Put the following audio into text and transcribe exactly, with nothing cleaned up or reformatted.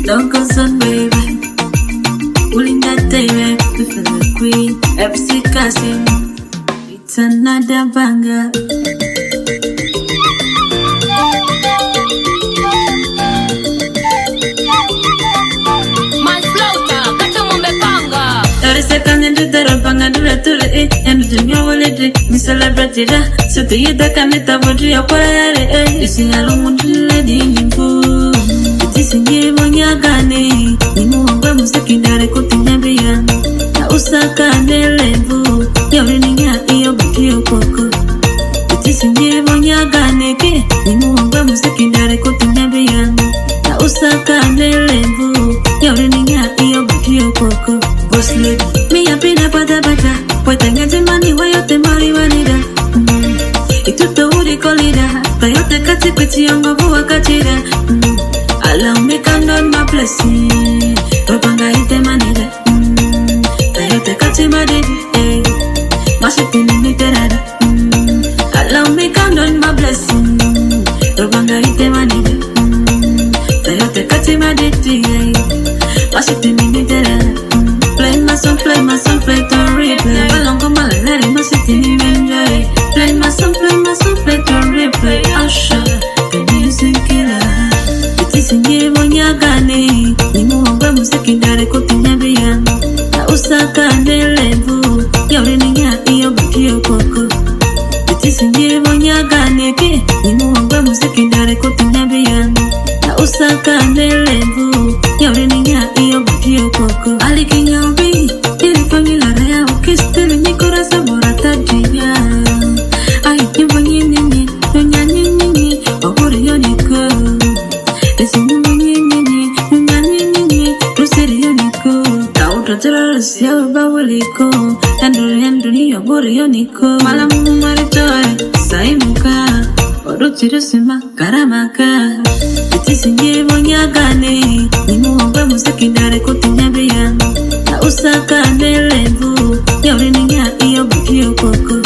Don't concern, baby. Pulling that day, baby, for the queen. F C Cassim, it's another banger. My flauta, kata mumepanga. thirty seconds into the rapanga, do the to the eight, and the new holiday. Me celebrate it, so the year that can it avoid your quiet. You see, I don't want to let in you. It is in you when you're gone. You know, I'm a secondary cooking every year. Na usaka nelevu, you're in your ear, coco. It is in you when you're gone. You know, I'm a secondary cooking every year. Na usaka nelevu, you're in your ear, coco. Boss lady, me a pina pata pata. Wetengete mani wa yote mari wanida. Ituto uri kolida. Tayote kati piti yongo buwa katida. Allow me count on my blessing. Topanga ite manida. Tayote kati madidi. Mashiti nini terada. Allow me count on my blessing. Topanga ite manida. Tayote kati madidi. Mashiti nini terada. Play my song, play my song, play to replay. Balongo malalari, my city ni enjoy. Play my song, play my song, play to replay. Usher, the music killer. It is in you when you're gone. Ni muombe musekindare kutinyabia. Na usaka nelevu, yore ninya iyo bukio koko. It is in you when you're gone. Ni muombe musekindare kutinyabia. Na usaka nelevu, yore ninya iyo bukio koko. Alikinyobi, ili fangila rea ukistele nikora sabora tajia. Ai nyumba nyinyi, nyonya nyinyi, waburi yoniko. Esi nyumba nyinyi, nyonya nyinyi, rusiri yoniko. Tauta tera rusia wabawaliko, enduri enduri waburi yoniko. Malamu maritoe, saimuka, waruti rusima karamaka. Itisi nyevo nyagane, nimuombe musekindare kutinyabia. Na usaka nelevu, yore ninya iyo bukio koko.